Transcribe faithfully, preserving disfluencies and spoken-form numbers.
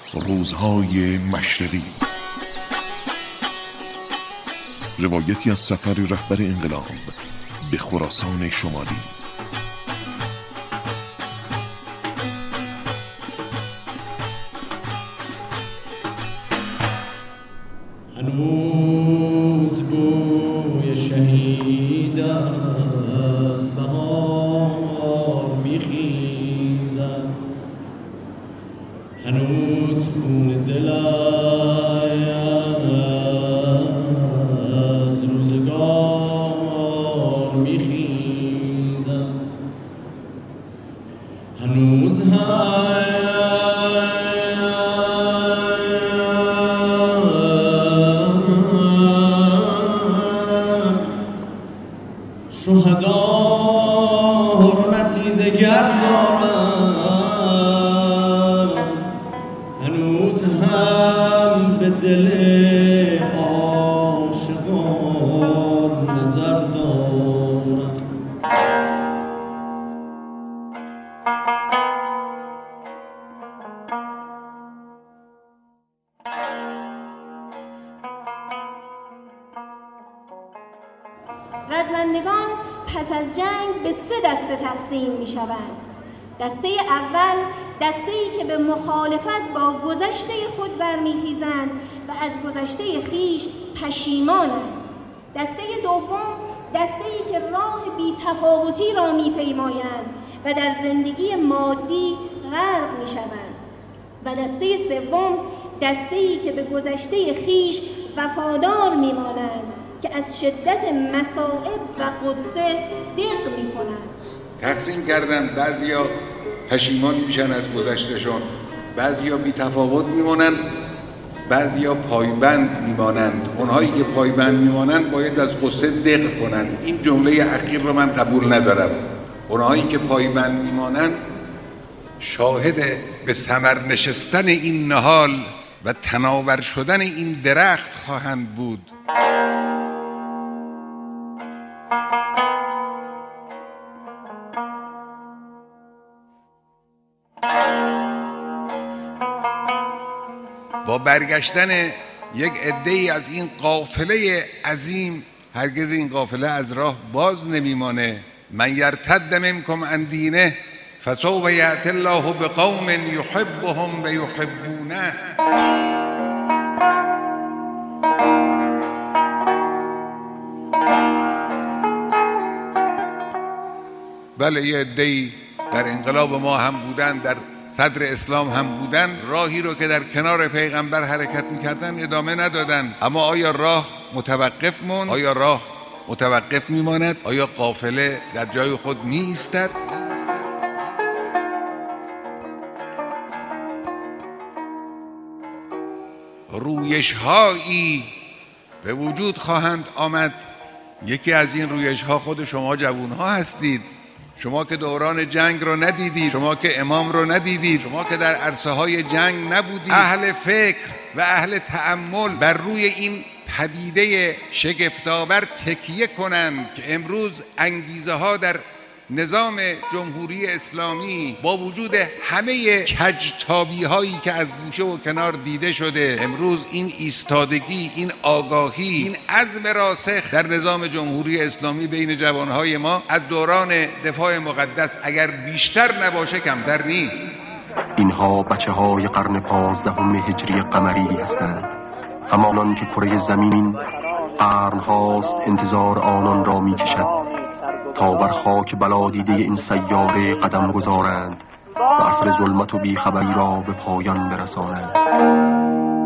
روزهای مشرقی، روایتی از سفر رهبر انقلاب به خراسان شمالی. هنوز بوی شهید از بهار میخیزد، هنوز خون دل از روزگار میخیزد، هنوز هم شهدا حرمتی دگر دارند، هنوز هم به دل عاشقان نظر دارند. رزمندگان پس از جنگ به سه دسته تقسیم می شوند. دسته اول دسته‌ای که به مخالفت با گذشته خود برمیخیزند و از گذشته خیش پشیمانند. دسته دوم دسته‌ای که راه بی‌تفاوتی را می‌پیمایند و در زندگی مادی غرق می‌شوند. و دسته سوم دسته‌ای که به گذشته خیش وفادار می‌مانند که از شدت مصائب و غصه دق می‌کنند. تقسیم کردن، بعضیا پشیمان میشن از گذشتهشون، بعضیا بی تفاوت میمونن، بعضیا پایبند میمانند. اونهایی که پایبند میمانند باید از غصه دق کنن. این جمله اخیر رو من قبول ندارم. اونهایی که پایبند میمانند شاهد به ثمر نشستن این نهال و تناور شدن این درخت خواهند بود. با برگشتن یک عده‌ای از این قافله عظیم هرگز این قافله از راه باز نمیمانه. من یرتد منکم عن دینه فسوف یأتی الله بقوم یحبهم و یحبونه. بله، یه عده‌ای در انقلاب ما هم بودن، در صدر اسلام هم بودن، راهی رو که در کنار پیغمبر حرکت میکردن ادامه ندادن. اما آیا راه متوقف موند؟ آیا راه متوقف میماند؟ آیا قافله در جای خود میایستد؟ رویش هایی به وجود خواهند آمد. یکی از این رویش ها خود شما جوان ها هستید. شما که دوران جنگ رو ندیدید، شما که امام رو ندیدید، شما که در عرصه های جنگ نبودید. اهل فکر و اهل تأمل بر روی این پدیده شگفت‌آور تکیه کنند که امروز انگیزه ها در نظام جمهوری اسلامی با وجود همه کجتابی هایی که از گوشه و کنار دیده شده، امروز این ایستادگی، این آگاهی، این عزم راسخ در نظام جمهوری اسلامی بین جوانهای ما از دوران دفاع مقدس اگر بیشتر نباشه کمتر نیست. اینها بچه های قرن پانزدهم هجری قمری هستند، همانان که کره زمین قرن هاست انتظار آنان را می کشد تا بر خاک بلادیده این سیاره قدم گذارند و عصر ظلمت و بیخبری را به پایان برسانند.